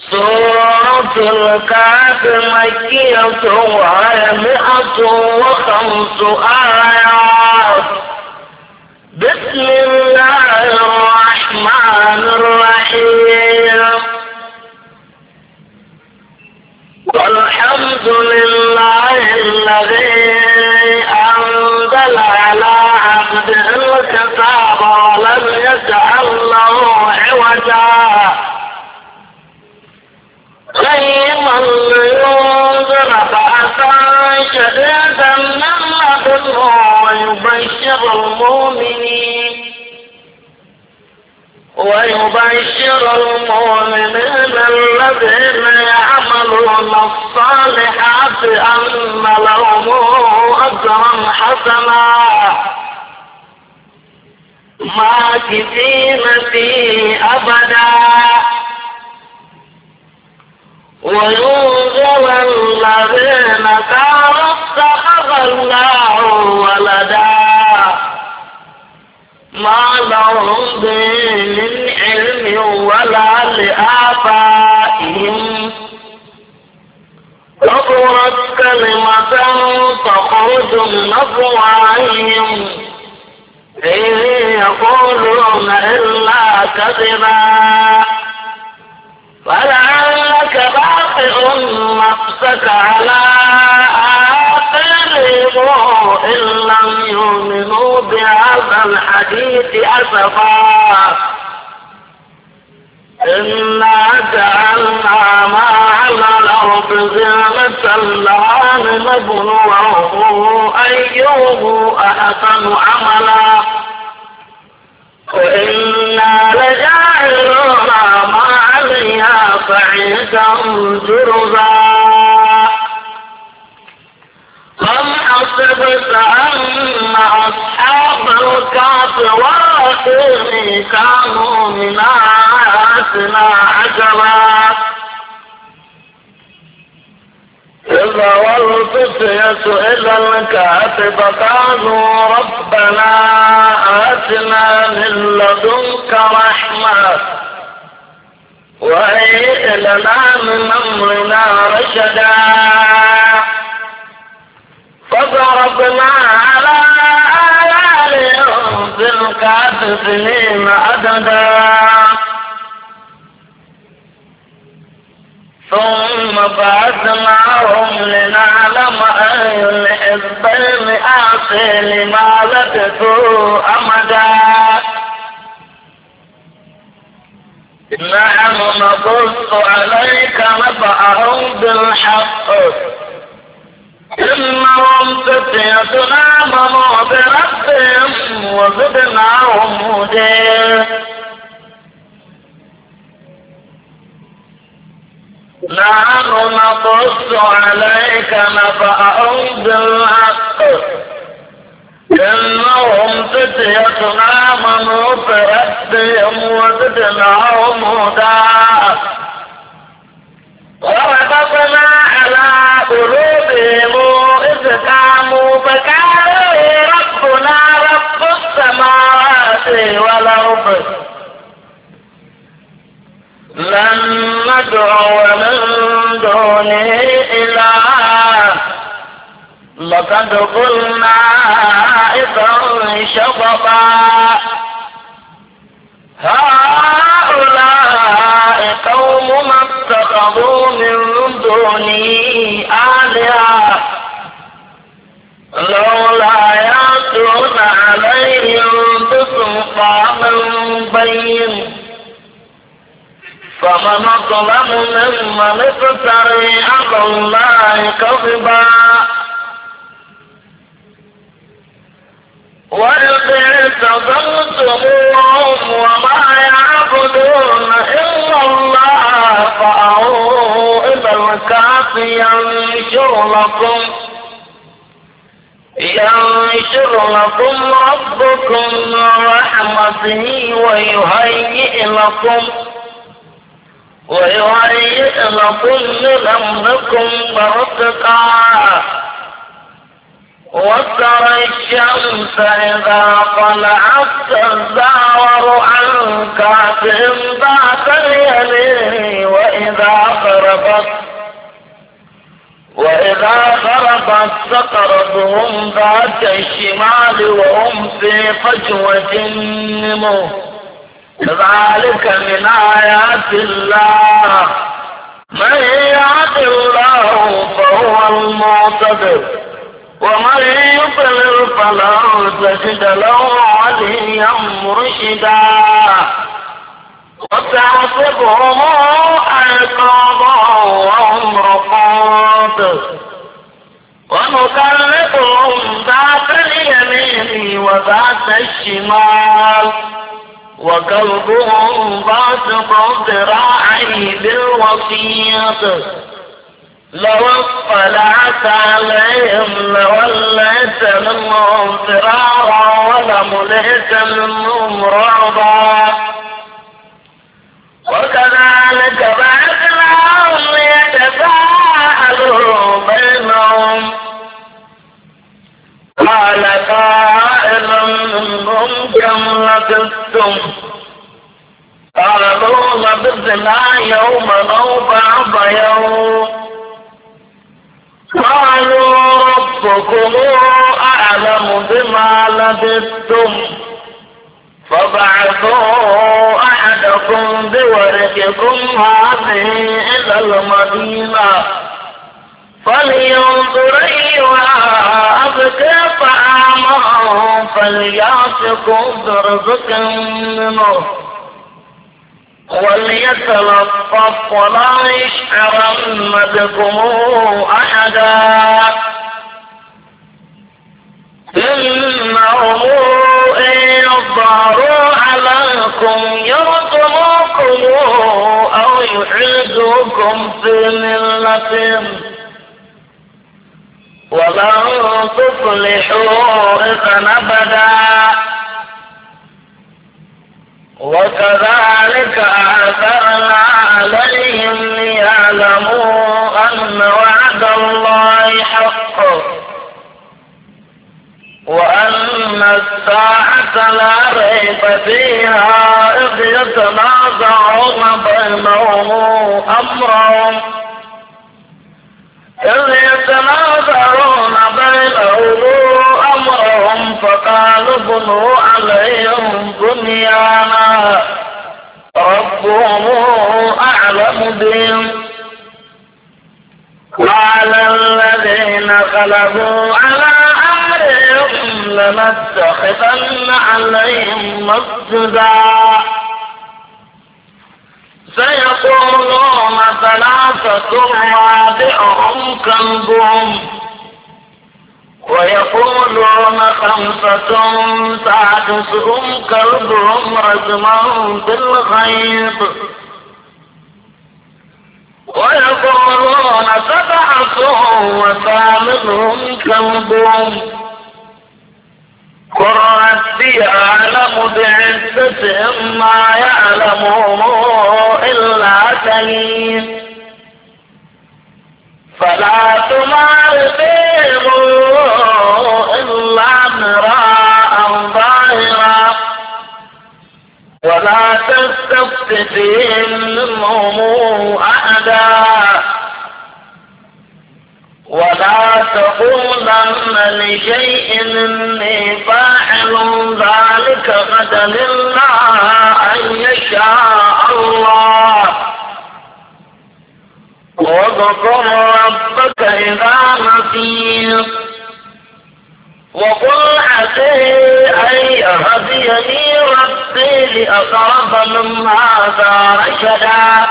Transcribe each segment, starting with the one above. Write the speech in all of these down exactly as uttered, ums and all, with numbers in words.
سورة الكهف مكية وهي مئة وخمس آيات. بسم الله الرحمن الرحيم. والحمد لله الذي أنزل على عبده الكتاب ولم يجعل له عوجا قيما لينذر بأسا شديدا من لدنه ويبشر المؤمنين ويبشر المؤمنين الذين يعملون الصالحات أن لهم أجرا حسنا ماكثين فيه أبدا وينذر الذين قالوا اتخذ الله ولدا ما لهم به من علم ولا لآبائهم كبرت كلمة تخرج من أفواههم إن يقولون إلا كذبا فلعلك باخع نفسك على آثارهم إن لم يؤمنوا بهذا الحديث أسفا إنا جعلنا ما على الأرض زينة لها لنبلوهم أيهم أحسن عملا وإنا لجاعلون ما عليها صعيدا جرزا. أم حسبت أن أصحاب الكهف والرقيم كانوا من آياتنا عجبا إذا والفتية إلى الكهف فقالوا ربنا آتنا من لدنك رحمة وهيئ لنا من أمرنا رشدا فضربنا على آياتهم في الكهف سنين عددا ثم بعثناهم لنعلم أي الحزبين أحصى لما لبثوا أمدا نحن نقص عليك نبأهم بالحق إنهم فتية آمنوا بربهم وزدناهم هدى نحن نقص عليك نبأهم بالحق إنهم فتية آمنوا بربهم وزدناهم هدى وربطنا على قلوبهم إذ قاموا فقالوا ربنا رب السماوات والأرض لن ندعو من دونه إلها لقد قلنا إذا شططا هؤلاء قوم اتخذوا من دوني آلهة لولا يأتون عليهم بسلطان بين فمن أظلم ممن افتري على الله كذبا وإذ اعتزلتموهم وما يعبدون إلا الله فأووا إلى الكهف ينشر لكم ينشر لكم ربكم من رحمته ويهيئ لكم ويهيئ لكم من أمركم مرفقا وترى الشمس إذا طلعت تزاور عن كهفهم ذات اليمين وإذا فإذا غربت تقرضهم ذات الشمال وهم في فجوة منه ذلك من آيات الله من يهد الله فهو المهتد ومن يضلل فلن تجد له وليا مرشدا وتحسبهم أيقاظا وهم رقاد ونكلمهم ذات اليمين وذات الشمال وكلبهم باسط ذراعيه بالوسيط لو اطلعت عليهم لوليت منهم فرارا ولملئت منهم رعبا وكذلك بعثناهم ليتساءلوا بينهم قال قائل منهم كم لبثتم قالوا لبثنا يوما أو بعض يوم قالوا ربكم أعلم بما لبثتم فبعثوا أحدكم بورقكم هذه إلى المدينة فلينظر أيها أزكى طعامه فليأتكم برزق منه وليتلطف ولا يشعرن بكم أحدا إنهم إن يظهروا عليكم يرجموكم أو يعيدوكم في ملتهم ولن تفلحوا إذا أبدا وكذلك أعثرنا عليهم ليعلموا أن وعد الله حق وأن الساعة لا ريب فيها إذ يتنازعون بينهم أمرهم إذ يتنازعون بينهم أمرهم فقالوا بنوا عليهم بنيانا ربهم أعلم بهم قال الذين غلبوا على أمرهم لنتخذن عليهم مسجدا سيقولون ثلاثة رابعهم كلبهم ويقولون خمسة سادسهم كلبهم رجما بالغيب ويقولون سبعة وثامنهم كلبهم قل ربي أعلم بعدتهم ما يعلمون إلا قليل فلا تمار فيهم إلا مراء ظاهرا ولا تستفت فيهم منهم أحدا ولا تقولن لشيء إني فاعل ذلك غدا إلا أن يشاء الله واذكر ربك إذا نسيت وقل عسى أن يهديني ربي لأقرب من هذا رشدا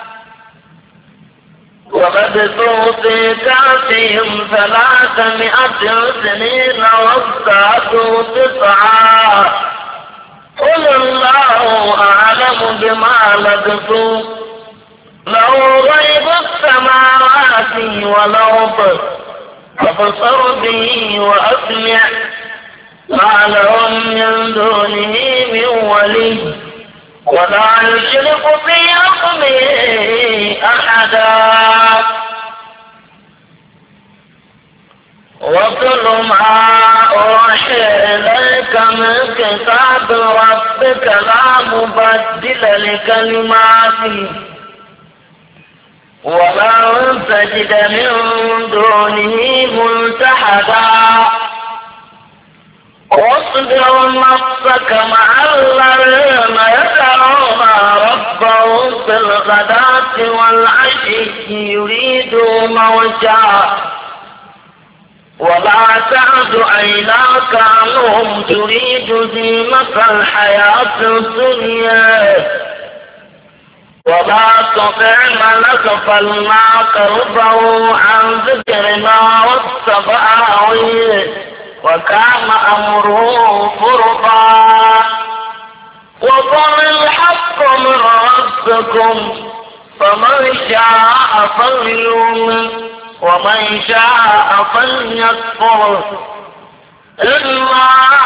ولبثوا في كهفهم ثلاثمائة سنين وازدادوا تسعا قل الله أعلم بما لبثوا له غيب السماوات والأرض أبصر به وأسمع ما لهم من دونه من ولي ولا يشرك في حكمه أحدا واتل ما أوحي إليك من كتاب ربك لا مبدل لكلماته ولن تجد من دونه ملتحدا واصبر نفسك مع الذين يدعون ربهم بالغداة والعشي يريدون وجهه ولا تعد عيناك عنهم تريد زينة الحياة الدنيا ولا تطع من أغفلنا قلبه عن ذكرنا واتبع هواه وكان أمره فرطا وقل الحق من ربكم فمن شاء فليؤمن ومن شاء فليكفر إنا